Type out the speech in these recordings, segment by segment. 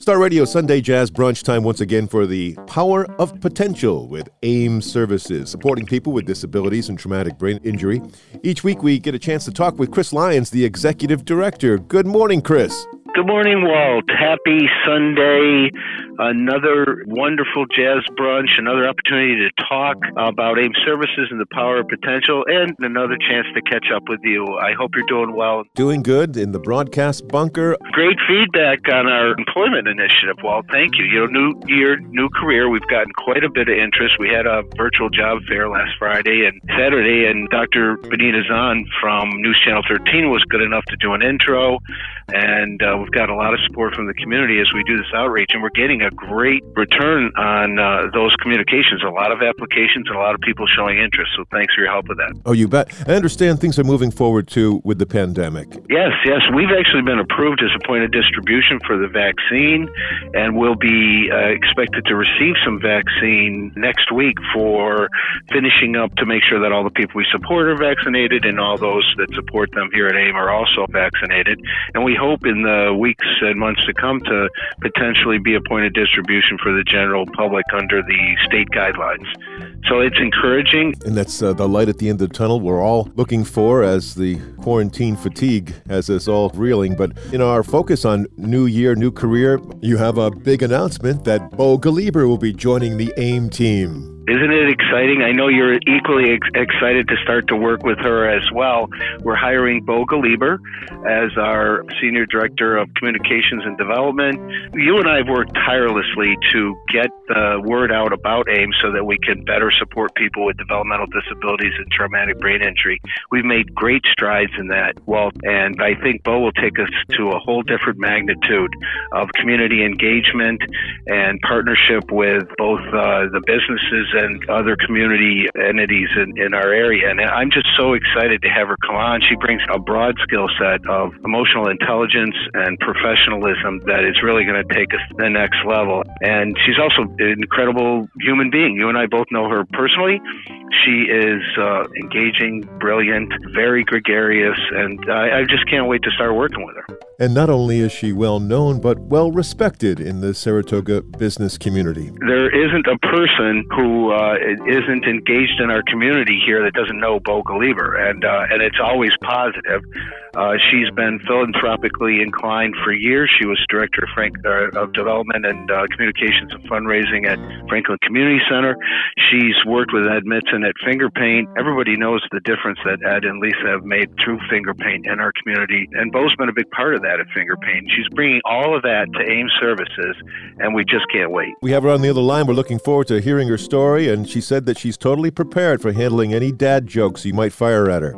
Star Radio Sunday Jazz Brunch time once again for the Power of Potential with AIM Services, supporting people with disabilities and traumatic brain injury. Each week we get a chance to talk with Chris Lyons, the Executive Director. Good morning, Chris. Good morning, Walt. Happy Sunday. Another wonderful jazz brunch, another opportunity to talk about AIM Services and the power of potential, and another chance to catch up with you. I hope you're doing well. Doing good in the broadcast bunker. Great feedback on our employment initiative, Walt. Thank you. New year, new career. We've gotten quite a bit of interest. We had a virtual job fair last Friday and Saturday, and Dr. Benita Zahn from News Channel 13 was good enough to do an intro, and we've got a lot of support from the community as we do this outreach, and we're getting a great return on those communications. A lot of applications and a lot of people showing interest, so thanks for your help with that. Oh, you bet. I understand things are moving forward, too, with the pandemic. Yes. We've actually been approved as a point of distribution for the vaccine, and we'll be expected to receive some vaccine next week for finishing up to make sure that all the people we support are vaccinated and all those that support them here at AIM are also vaccinated. And we hope in the weeks and months to come to potentially be a point of distribution for the general public under the state guidelines. So it's encouraging. And that's the light at the end of the tunnel we're all looking for as the quarantine fatigue has us all reeling. But, our focus on new year, new career, you have a big announcement that Bo Galieber will be joining the AIM team. Isn't it exciting? I know you're equally excited to start to work with her as well. We're hiring Bo Galieber as our Senior Director of Communications and Development. You and I have worked tirelessly to get the word out about AIM so that we can better support people with developmental disabilities and traumatic brain injury. We've made great strides in that, Walt, and I think Bo will take us to a whole different magnitude of community engagement and partnership with both the businesses and other community entities in our area. And I'm just so excited to have her come on. She brings a broad skill set of emotional intelligence and professionalism that is really going to take us to the next level. And she's also an incredible human being. You and I both know her personally. She is engaging, brilliant, very gregarious, and I just can't wait to start working with her. And not only is she well known, but well respected in the Saratoga business community. There isn't a person who isn't engaged in our community here that doesn't know Bo Galieber, and it's always positive. She's been philanthropically inclined for years. She was Director of Development and Communications and Fundraising at Franklin Community Center. She's worked with Ed Mitson at Fingerpaint. Everybody knows the difference that Ed and Lisa have made through Fingerpaint in our community, and Bo's been a big part of that at Fingerpaint. She's bringing all of that to AIM Services, and we just can't wait. We have her on the other line. We're looking forward to hearing her story, and she said that she's totally prepared for handling any dad jokes you might fire at her.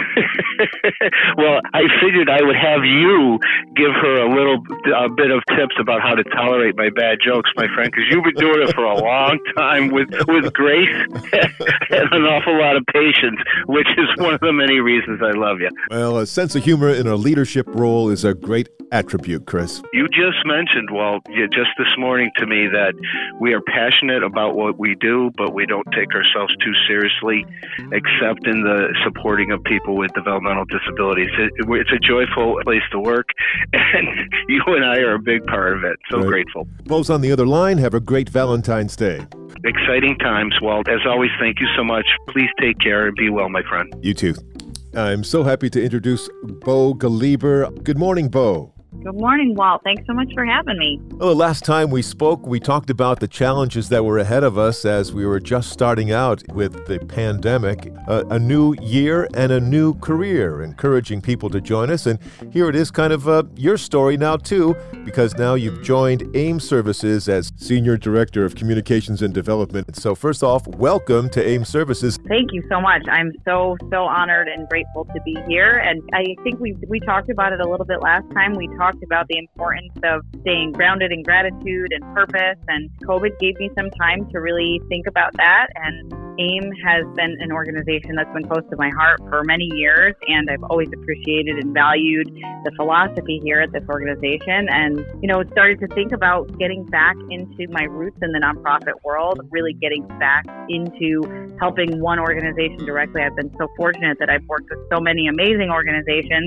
Well, I figured I would have you give her a bit of tips about how to tolerate my bad jokes, my friend, because you've been doing it for a long time with grace and an awful lot of patience, which is one of the many reasons I love you. Well, a sense of humor in a leadership role is a great attribute, Chris. You just mentioned, just this morning to me that we are passionate about what we do, but we don't take ourselves too seriously, except in the supporting of people with developmental disabilities. It's a joyful place to work, and you and I are a big part of it. So right. Grateful. Bo's on the other line. Have a great Valentine's Day. Exciting times, Walt. As always, thank you so much. Please take care and be well, my friend. You too. I'm so happy to introduce Bo Galieber. Good morning, Bo. Good morning, Walt. Thanks so much for having me. Well, the last time we spoke, we talked about the challenges that were ahead of us as we were just starting out with the pandemic. A new year and a new career, encouraging people to join us. And here it is, kind of your story now, too, because now you've joined AIM Services as Senior Director of Communications and Development. So first off, welcome to AIM Services. Thank you so much. I'm so honored and grateful to be here. And I think we talked about it a little bit last time. We talked about the importance of staying grounded in gratitude and purpose, and COVID gave me some time to really think about that. And AIM has been an organization that's been close to my heart for many years, and I've always appreciated and valued the philosophy here at this organization. And, started to think about getting back into my roots in the nonprofit world, really getting back into helping one organization directly. I've been so fortunate that I've worked with so many amazing organizations,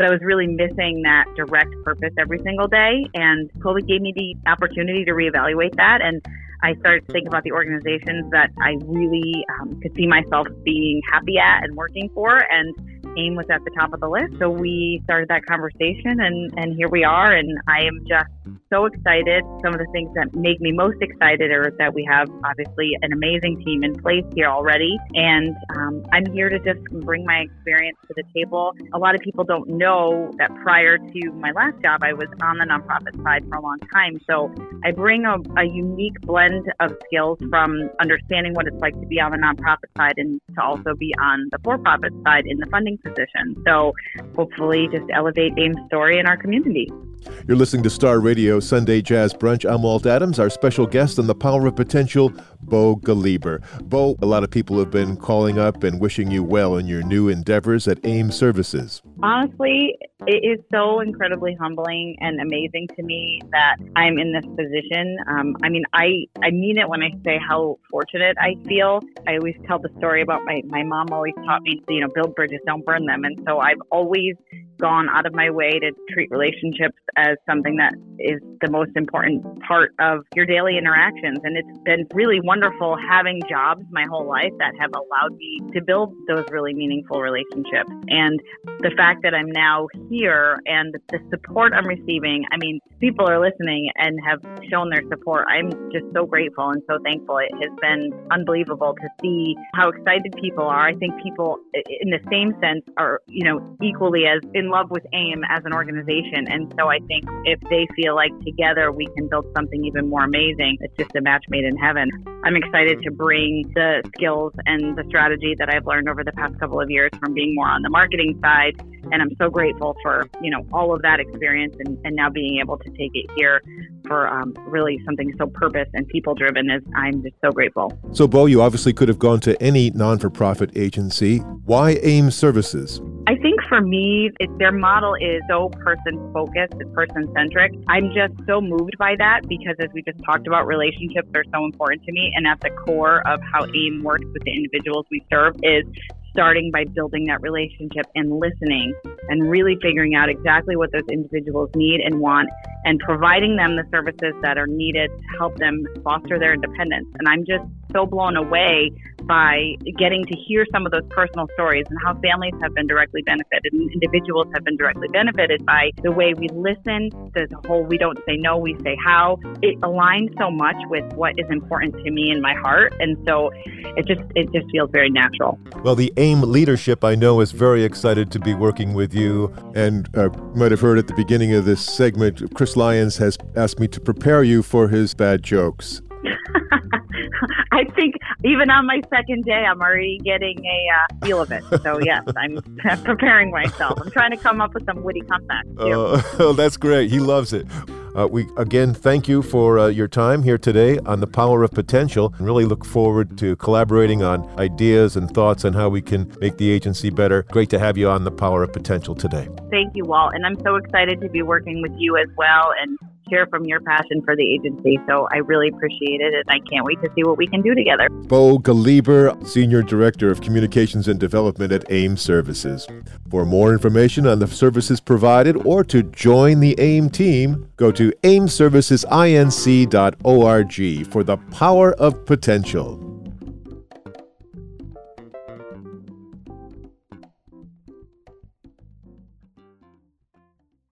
but I was really missing that direct purpose every single day. And COVID gave me the opportunity to reevaluate that. And I started to think about the organizations that I really could see myself being happy at and working for. And AIM was at the top of the list. So we started that conversation and here we are. And I am just so excited. Some of the things that make me most excited are that we have obviously an amazing team in place here already. And I'm here to just bring my experience to the table. A lot of people don't know that prior to my last job, I was on the nonprofit side for a long time. So I bring a unique blend of skills from understanding what it's like to be on the nonprofit side and to also be on the for-profit side in the funding position. So hopefully just elevate AIM's story in our community. You're listening to Star Radio Sunday Jazz Brunch. I'm Walt Adams. Our special guest on The Power of Potential, Bo Galiber. Bo, a lot of people have been calling up and wishing you well in your new endeavors at AIM Services. Honestly, it is so incredibly humbling and amazing to me that I'm in this position. I mean it when I say how fortunate I feel. I always tell the story about my mom always taught me to, build bridges, don't burn them. And so I've always gone out of my way to treat relationships as something that is the most important part of your daily interactions. And it's been really wonderful having jobs my whole life that have allowed me to build those really meaningful relationships. And the fact that I'm now here and the support I'm receiving, people are listening and have shown their support. I'm just so grateful and so thankful. It has been unbelievable to see how excited people are. I think people in the same sense are, equally as in love with AIM as an organization. And so I think if they feel like together we can build something even more amazing, it's just a match made in heaven. I'm excited to bring the skills and the strategy that I've learned over the past couple of years from being more on the marketing side. And I'm so grateful for, all of that experience and now being able to take it here for really something so purpose and people driven. I'm just so grateful. So, Bo, you obviously could have gone to any non-for-profit agency. Why AIM Services? I think for me, their model is so person-focused, it's person-centric. I'm just so moved by that because as we just talked about, relationships are so important to me. And at the core of how AIM works with the individuals we serve is starting by building that relationship and listening and really figuring out exactly what those individuals need and want and providing them the services that are needed to help them foster their independence. And I'm just so blown away by getting to hear some of those personal stories and how families have been directly benefited and individuals have been directly benefited by the way we listen. There's a whole we don't say no, we say how. It aligns so much with what is important to me in my heart. And so it just feels very natural. Well, the AIM leadership, I know, is very excited to be working with you. And you might have heard at the beginning of this segment, Chris Lyons has asked me to prepare you for his bad jokes. I think even on my second day, I'm already getting a feel of it. So yes, I'm preparing myself. I'm trying to come up with some witty comebacks. Oh, that's great. He loves it. We again thank you for your time here today on The Power of Potential, and really look forward to collaborating on ideas and thoughts on how we can make the agency better. Great to have you on The Power of Potential today. Thank you, Walt. And I'm so excited to be working with you as well and hear from your passion for the agency. So I really appreciate it, and I can't wait to see what we can do together. Bo Galiber, Senior Director of Communications and Development at AIM Services. For more information on the services provided or to join the AIM team, go to aimservicesinc.org for The Power of Potential.